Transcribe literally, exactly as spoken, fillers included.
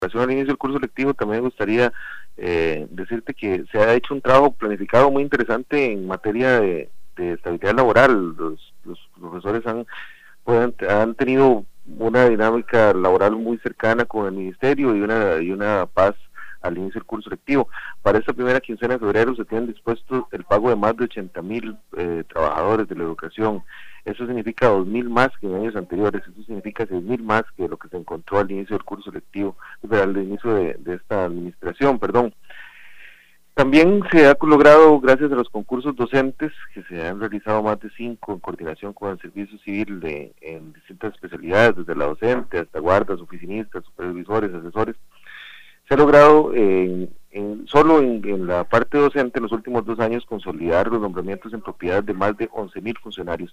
relación al inicio del curso lectivo, también me gustaría eh, decirte que se ha hecho un trabajo planificado muy interesante en materia de, de estabilidad laboral. Los, los profesores han, pueden, han tenido una dinámica laboral muy cercana con el ministerio y una, y una paz al inicio del curso lectivo. Para esta primera quincena de febrero se tienen dispuestos el pago de más de ochenta mil eh, trabajadores de la educación. Eso significa dos mil más que en años anteriores, eso significa seis mil más que lo que se encontró al inicio del curso lectivo, al inicio de, de esta administración, perdón. También se ha logrado, gracias a los concursos docentes, que se han realizado más de cinco en coordinación con el Servicio Civil de, en distintas especialidades, desde la docente hasta guardas, oficinistas, supervisores, asesores. Se ha logrado eh, en, solo en, en la parte docente en los últimos dos años consolidar los nombramientos en propiedad de más de once mil funcionarios.